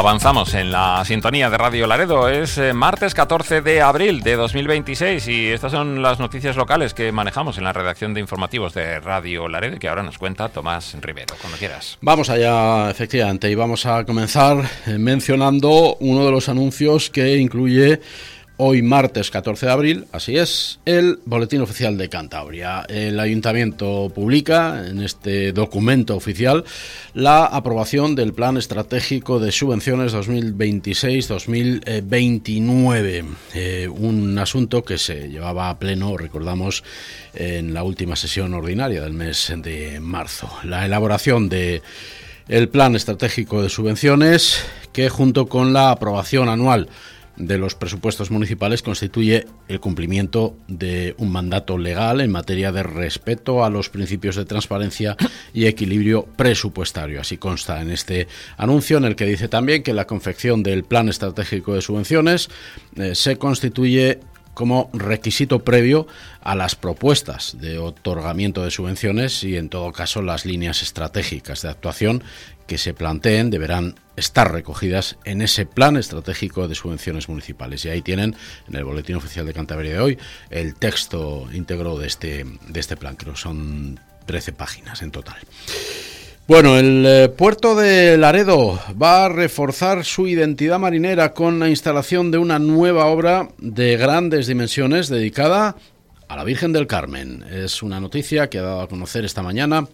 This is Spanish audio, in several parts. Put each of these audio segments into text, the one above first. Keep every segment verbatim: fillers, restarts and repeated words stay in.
Avanzamos en la sintonía de Radio Laredo. Es eh, martes catorce de abril de dos mil veintiséis y estas son las noticias locales que manejamos en la redacción de informativos de Radio Laredo, que ahora nos cuenta Tomás Rivero. Cuando quieras. Vamos allá, efectivamente, y vamos a comenzar eh, mencionando uno de los anuncios que incluye hoy martes catorce de abril, así es, el Boletín Oficial de Cantabria. El Ayuntamiento publica en este documento oficial la aprobación del Plan Estratégico de Subvenciones dos mil veintiséis dos mil veintinueve, eh, un asunto que se llevaba a pleno, recordamos, en la última sesión ordinaria del mes de marzo. La elaboración de el Plan Estratégico de Subvenciones, que junto con la aprobación anual de los presupuestos municipales constituye el cumplimiento de un mandato legal en materia de respeto a los principios de transparencia y equilibrio presupuestario. Así consta en este anuncio, en el que dice también que la confección del Plan Estratégico de Subvenciones eh, se constituye como requisito previo a las propuestas de otorgamiento de subvenciones y, en todo caso, las líneas estratégicas de actuación que se planteen deberán estar recogidas en ese Plan Estratégico de Subvenciones Municipales. Y ahí tienen, en el Boletín Oficial de Cantabria de hoy, el texto íntegro de este, de este plan, que son trece páginas en total. Bueno, el eh, puerto de Laredo va a reforzar su identidad marinera con la instalación de una nueva obra de grandes dimensiones dedicada a la Virgen del Carmen. Es una noticia que ha dado a conocer esta mañana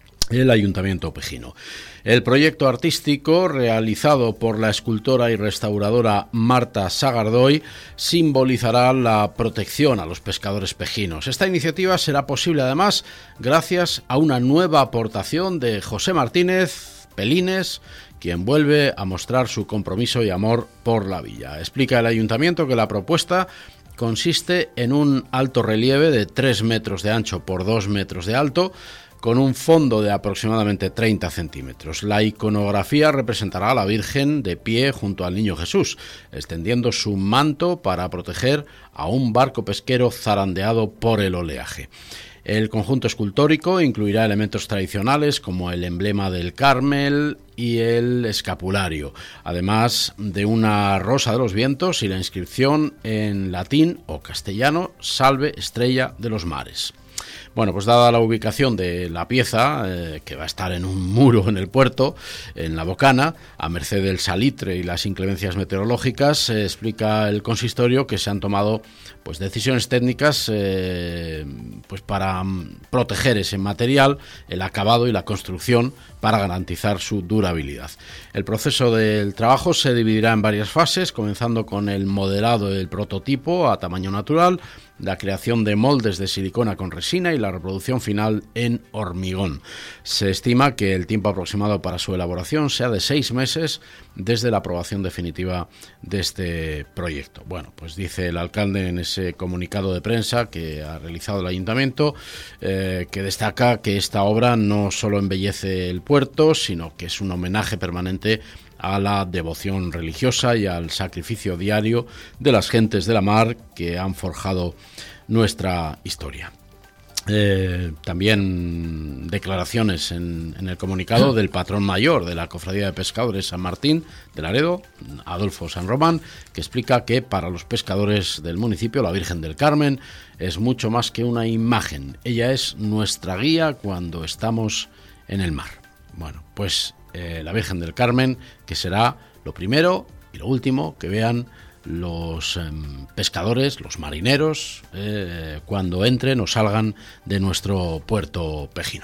el Ayuntamiento pejino. El proyecto artístico, realizado por la escultora y restauradora Marta Sagardoy, simbolizará la protección a los pescadores pejinos. Esta iniciativa será posible, además, gracias a una nueva aportación de José Martínez Pelines, quien vuelve a mostrar su compromiso y amor por la villa. Explica el Ayuntamiento que la propuesta consiste en un alto relieve de tres metros de ancho por dos metros de alto, con un fondo de aproximadamente treinta centímetros. La iconografía representará a la Virgen de pie junto al Niño Jesús, extendiendo su manto para proteger a un barco pesquero zarandeado por el oleaje. El conjunto escultórico incluirá elementos tradicionales como el emblema del Carmel y el escapulario, además de una rosa de los vientos y la inscripción en latín o castellano Salve Estrella de los Mares. Bueno, pues dada la ubicación de la pieza, eh, que va a estar en un muro en el puerto, en la bocana, a merced del salitre y las inclemencias meteorológicas, eh, explica el consistorio que se han tomado pues decisiones técnicas eh, pues para um, proteger ese material, el acabado y la construcción, para garantizar su durabilidad. El proceso del trabajo se dividirá en varias fases, comenzando con el modelado del prototipo a tamaño natural, la creación de moldes de silicona con resina y la reproducción final en hormigón. Se estima que el tiempo aproximado para su elaboración sea de seis meses desde la aprobación definitiva de este proyecto. Bueno, pues dice el alcalde en ese comunicado de prensa que ha realizado el Ayuntamiento, eh, que destaca que esta obra no solo embellece el puerto, sino que es un homenaje permanente a la devoción religiosa y al sacrificio diario de las gentes de la mar que han forjado nuestra historia. Eh, también declaraciones en, en el comunicado del patrón mayor de la Cofradía de Pescadores San Martín de Laredo, Adolfo San Román, que explica que para los pescadores del municipio la Virgen del Carmen es mucho más que una imagen. Ella es nuestra guía cuando estamos en el mar. Bueno, pues eh, la Virgen del Carmen, que será lo primero y lo último que vean los eh, pescadores, los marineros, eh, cuando entren o salgan de nuestro puerto pejino.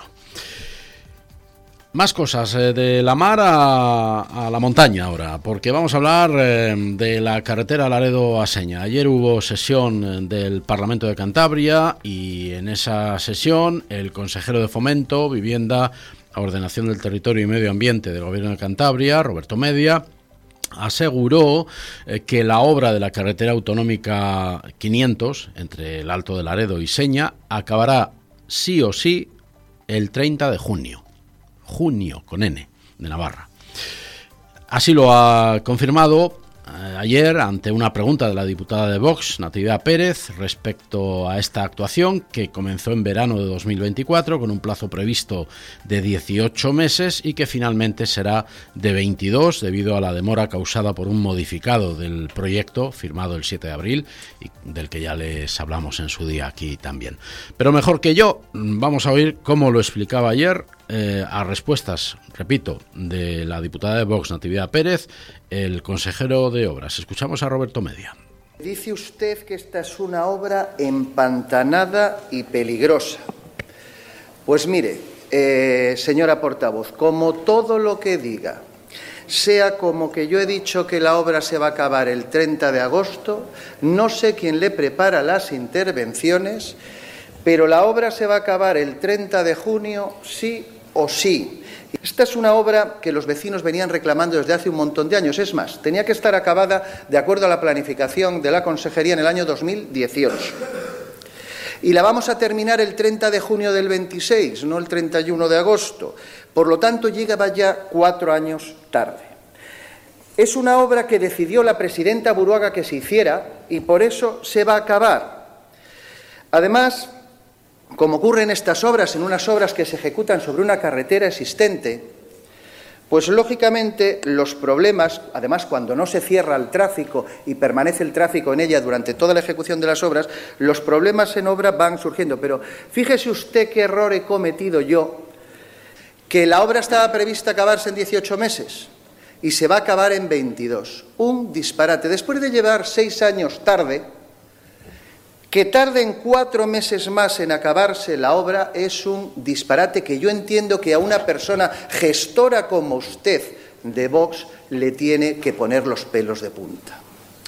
Más cosas, eh, de la mar a, a la montaña ahora, porque vamos a hablar eh, de la carretera Laredo a Seña. Ayer hubo sesión del Parlamento de Cantabria y en esa sesión el consejero de Fomento, Vivienda, Ordenación del Territorio y Medio Ambiente del Gobierno de Cantabria, Roberto Media, aseguró eh, que la obra de la carretera autonómica quinientos entre el Alto de Laredo y Seña acabará sí o sí el treinta de junio. Junio, con N, de Navarra. Así lo ha confirmado ayer ante una pregunta de la diputada de Vox, Natividad Pérez, respecto a esta actuación que comenzó en verano de dos mil veinticuatro con un plazo previsto de dieciocho meses y que finalmente será de veintidós debido a la demora causada por un modificado del proyecto firmado el siete de abril y del que ya les hablamos en su día aquí también. Pero mejor que yo, vamos a oír cómo lo explicaba ayer eh, a respuestas, repito, de la diputada de Vox, Natividad Pérez, el consejero de Obras. Escuchamos a Roberto Media. Dice usted que esta es una obra empantanada y peligrosa. Pues mire, eh, señora portavoz, como todo lo que diga sea como que yo he dicho que la obra se va a acabar el treinta de agosto, no sé quién le prepara las intervenciones, pero la obra se va a acabar el treinta de junio sí o sí. Esta es una obra que los vecinos venían reclamando desde hace un montón de años. Es más, tenía que estar acabada de acuerdo a la planificación de la Consejería en el año dos mil dieciocho. Y la vamos a terminar el treinta de junio del veintiséis, no el treinta y uno de agosto. Por lo tanto, llegaba ya cuatro años tarde. Es una obra que decidió la presidenta Buruaga que se hiciera y por eso se va a acabar. Además, como ocurre en estas obras, en unas obras que se ejecutan sobre una carretera existente, pues lógicamente los problemas, además cuando no se cierra el tráfico y permanece el tráfico en ella durante toda la ejecución de las obras, los problemas en obra van surgiendo. Pero fíjese usted qué error he cometido yo, que la obra estaba prevista acabarse en dieciocho meses y se va a acabar en veintidós. Un disparate. Después de llevar seis años tarde, que tarden cuatro meses más en acabarse la obra es un disparate que yo entiendo que a una persona gestora como usted de Vox le tiene que poner los pelos de punta.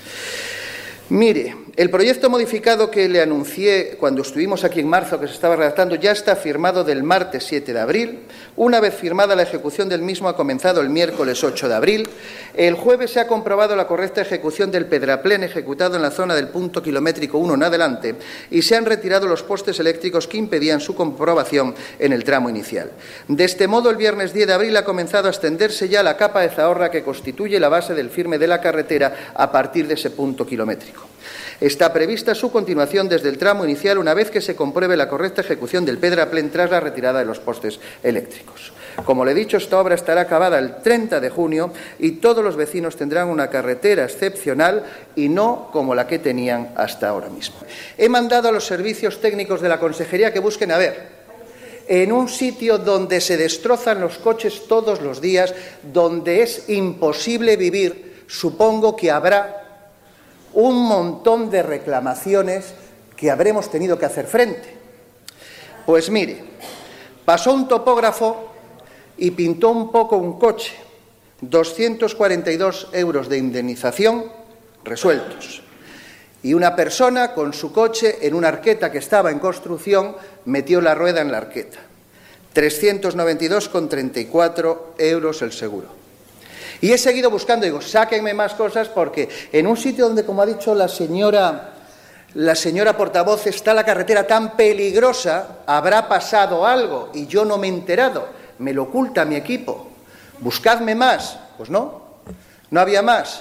Mire, el proyecto modificado que le anuncié cuando estuvimos aquí en marzo, que se estaba redactando, ya está firmado del martes siete de abril. Una vez firmada la ejecución del mismo ha comenzado el miércoles ocho de abril. El jueves se ha comprobado la correcta ejecución del pedraplén ejecutado en la zona del punto kilométrico uno en adelante y se han retirado los postes eléctricos que impedían su comprobación en el tramo inicial. De este modo, el viernes diez de abril ha comenzado a extenderse ya la capa de zahorra que constituye la base del firme de la carretera a partir de ese punto kilométrico. Está prevista su continuación desde el tramo inicial una vez que se compruebe la correcta ejecución del pedraplén tras la retirada de los postes eléctricos. Como le he dicho, esta obra estará acabada el treinta de junio y todos los vecinos tendrán una carretera excepcional y no como la que tenían hasta ahora mismo. He mandado a los servicios técnicos de la Consejería que busquen a ver, en un sitio donde se destrozan los coches todos los días, donde es imposible vivir, supongo que habrá un montón de reclamaciones que habremos tenido que hacer frente. Pues mire, pasó un topógrafo y pintó un poco un coche, doscientos cuarenta y dos euros de indemnización resueltos. Y una persona con su coche en una arqueta que estaba en construcción metió la rueda en la arqueta. trescientos noventa y dos con treinta y cuatro euros el seguro. Y he seguido buscando, digo, sáquenme más cosas porque en un sitio donde, como ha dicho la señora, la señora portavoz, está la carretera tan peligrosa, habrá pasado algo y yo no me he enterado, me lo oculta mi equipo. Buscadme más. Pues no, no había más.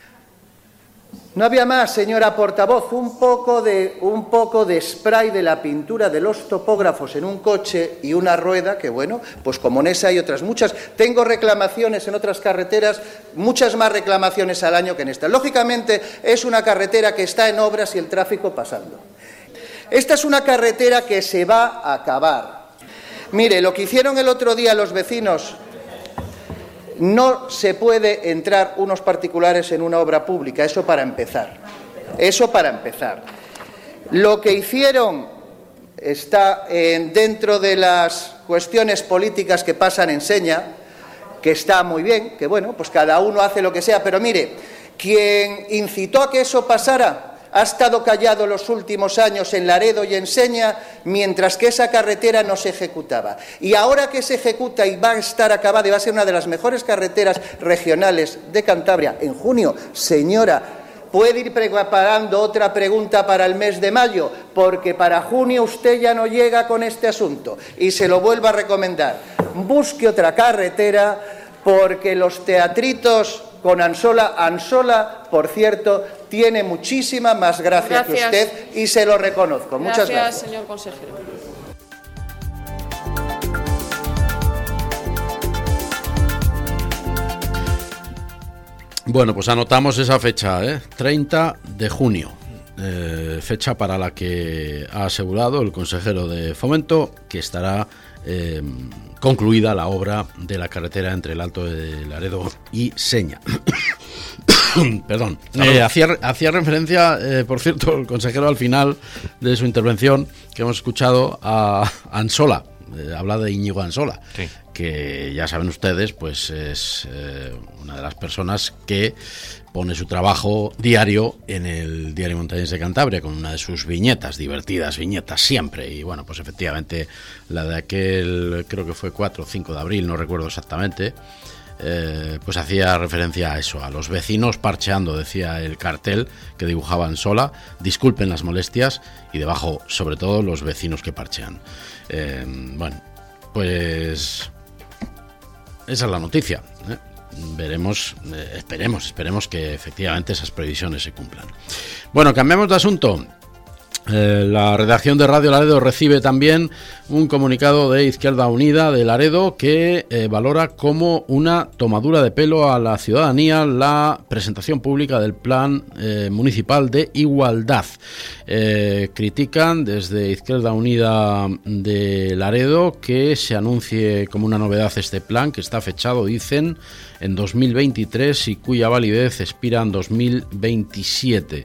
No había más, señora portavoz, un poco de, un poco de spray de la pintura de los topógrafos en un coche y una rueda que, bueno, pues como en esa hay otras muchas. Tengo reclamaciones en otras carreteras, muchas más reclamaciones al año que en esta. Lógicamente, es una carretera que está en obras y el tráfico pasando. Esta es una carretera que se va a acabar. Mire, lo que hicieron el otro día los vecinos... No se puede entrar unos particulares en una obra pública, eso para empezar. Eso para empezar. Lo que hicieron está en, dentro de las cuestiones políticas que pasan en seña, que está muy bien, que bueno, pues cada uno hace lo que sea, pero mire, quien incitó a que eso pasara ha estado callado los últimos años en Laredo y en Seña, mientras que esa carretera no se ejecutaba. Y ahora que se ejecuta y va a estar acabada y va a ser una de las mejores carreteras regionales de Cantabria, en junio, señora, puede ir preparando otra pregunta para el mes de mayo, porque para junio usted ya no llega con este asunto. Y se lo vuelvo a recomendar. Busque otra carretera, porque los teatritos con Ansola. Ansola, por cierto, tiene muchísima más gracia Gracias. que usted y se lo reconozco. Gracias, Muchas gracias. señor consejero. Bueno, pues anotamos esa fecha, ¿eh? treinta de junio, eh, fecha para la que ha asegurado el consejero de Fomento que estará eh, concluida la obra de la carretera entre el Alto de Laredo y Seña. Perdón. Eh, hacía, hacía referencia, eh, por cierto, el consejero al final de su intervención que hemos escuchado a Ansola. Eh, habla de Íñigo Ansola, sí, que ya saben ustedes, pues es eh, una de las personas que pone su trabajo diario en el Diario Montañés de Cantabria, con una de sus viñetas, divertidas viñetas siempre. Y bueno, pues efectivamente la de aquel, creo que fue cuatro o cinco de abril, no recuerdo exactamente, eh, pues hacía referencia a eso, a los vecinos parcheando, decía el cartel que dibujaba Ansola, disculpen las molestias, y debajo, sobre todo, los vecinos que parchean. Eh, bueno, pues esa es la noticia, ¿eh? Veremos, eh, esperemos, esperemos que efectivamente esas previsiones se cumplan. Bueno, cambiamos de asunto. Eh, la redacción de Radio Laredo recibe también un comunicado de Izquierda Unida de Laredo que eh, valora como una tomadura de pelo a la ciudadanía la presentación pública del Plan eh, Municipal de Igualdad. Eh, critican desde Izquierda Unida de Laredo que se anuncie como una novedad este plan, que está fechado, dicen, en dos mil veintitrés y cuya validez expira en dos mil veintisiete.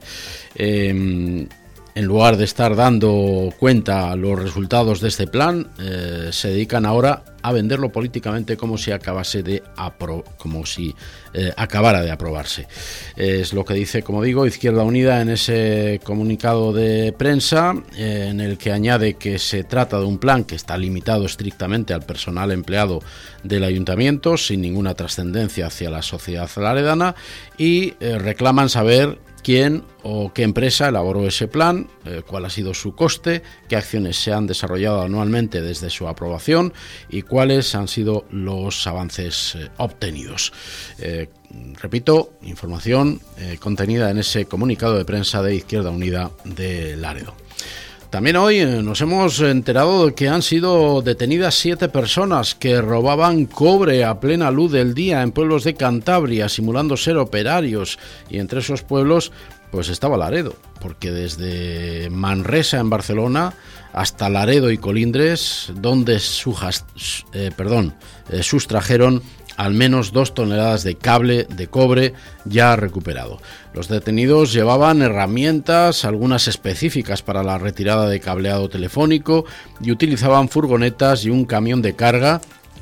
Eh, En lugar de estar dando cuenta a los resultados de este plan, eh, se dedican ahora a venderlo políticamente como si acabase de apro- como si eh, acabara de aprobarse. Es lo que dice, como digo, Izquierda Unida en ese comunicado de prensa, eh, en el que añade que se trata de un plan que está limitado estrictamente al personal empleado del ayuntamiento, sin ninguna trascendencia hacia la sociedad laredana, y eh, reclaman saber quién o qué empresa elaboró ese plan, eh, cuál ha sido su coste, qué acciones se han desarrollado anualmente desde su aprobación y cuáles han sido los avances eh, obtenidos. Eh, repito, información eh, contenida en ese comunicado de prensa de Izquierda Unida de Laredo. También hoy nos hemos enterado de que han sido detenidas siete personas que robaban cobre a plena luz del día en pueblos de Cantabria, simulando ser operarios, y entre esos pueblos pues estaba Laredo, porque desde Manresa en Barcelona hasta Laredo y Colindres, donde sujas, eh, perdón, eh, sustrajeron al menos dos toneladas de cable de cobre ya recuperado. Los detenidos llevaban herramientas, algunas específicas para la retirada de cableado telefónico, y utilizaban furgonetas y un camión de carga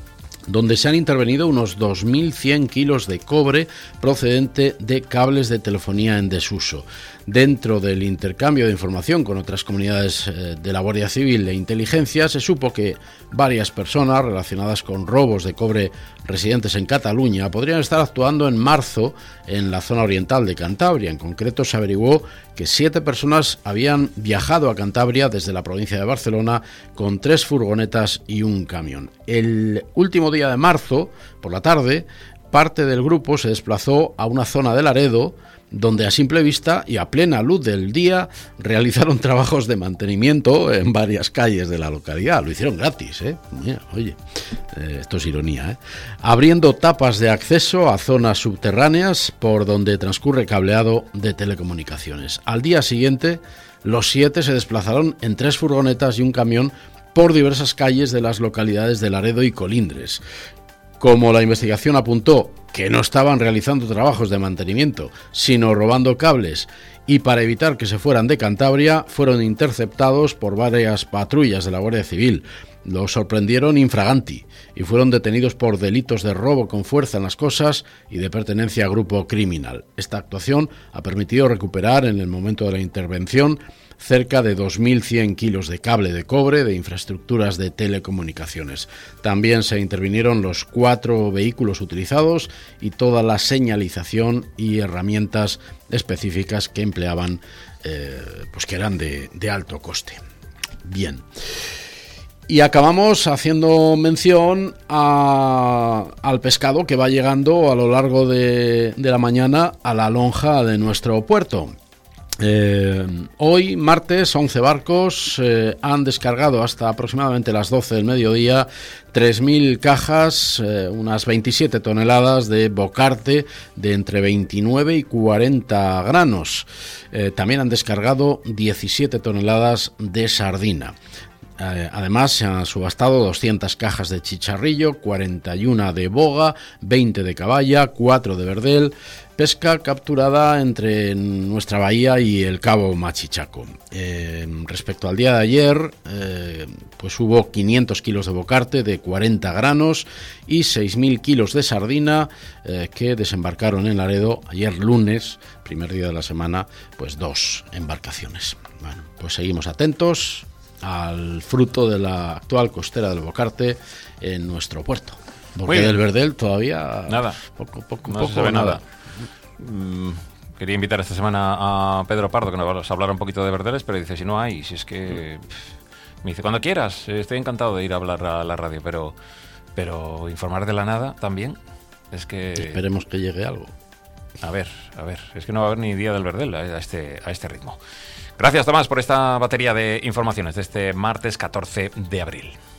donde se han intervenido unos dos mil cien kilos de cobre procedente de cables de telefonía en desuso. Dentro del intercambio de información con otras comunidades de la Guardia Civil e Inteligencia, se supo que varias personas relacionadas con robos de cobre residentes en Cataluña podrían estar actuando en marzo en la zona oriental de Cantabria. En concreto, se averiguó que siete personas habían viajado a Cantabria desde la provincia de Barcelona con tres furgonetas y un camión. El último día de marzo, por la tarde, parte del grupo se desplazó a una zona de Laredo donde a simple vista y a plena luz del día realizaron trabajos de mantenimiento en varias calles de la localidad. Lo hicieron gratis, ¿eh? Mira, oye, eh, esto es ironía, ¿eh? Abriendo tapas de acceso a zonas subterráneas por donde transcurre cableado de telecomunicaciones. Al día siguiente, los siete se desplazaron en tres furgonetas y un camión por diversas calles de las localidades de Laredo y Colindres. Como la investigación apuntó que no estaban realizando trabajos de mantenimiento, sino robando cables, y para evitar que se fueran de Cantabria, fueron interceptados por varias patrullas de la Guardia Civil. Los sorprendieron infraganti y fueron detenidos por delitos de robo con fuerza en las cosas y de pertenencia a grupo criminal. Esta actuación ha permitido recuperar en el momento de la intervención cerca de dos mil cien kilos de cable de cobre de infraestructuras de telecomunicaciones. También se intervinieron los cuatro vehículos utilizados y toda la señalización y herramientas específicas que empleaban, eh, pues que eran de, de alto coste. Bien. Y acabamos haciendo mención a, al pescado que va llegando a lo largo de, de la mañana a la lonja de nuestro puerto. Eh, hoy, martes, once barcos eh, han descargado hasta aproximadamente las doce del mediodía tres mil cajas, eh, unas veintisiete toneladas de bocarte de entre veintinueve y cuarenta granos. Eh, también han descargado diecisiete toneladas de sardina. Eh, además se han subastado doscientas cajas de chicharrillo, cuarenta y una de boga, veinte de caballa, cuatro de verdel, pesca capturada entre nuestra bahía y el Cabo Machichaco. Eh, respecto al día de ayer, eh, pues hubo quinientos kilos de bocarte de cuarenta granos y seis mil kilos de sardina eh, que desembarcaron en Laredo ayer lunes, primer día de la semana, pues dos embarcaciones. Bueno, pues seguimos atentos al fruto de la actual costera del bocarte en nuestro puerto, porque del verdel todavía nada, poco, poco, no poco, se sabe nada. nada. Mm, quería invitar esta semana a Pedro Pardo que nos hablara un poquito de verdeles, pero dice, si no hay, si es que... Me dice, cuando quieras, estoy encantado de ir a hablar a la radio, pero, pero informar de la nada también, es que... Esperemos que llegue algo. A ver, a ver, es que no va a haber ni día del verdel a este, a este ritmo. Gracias, Tomás, por esta batería de informaciones de este martes catorce de abril.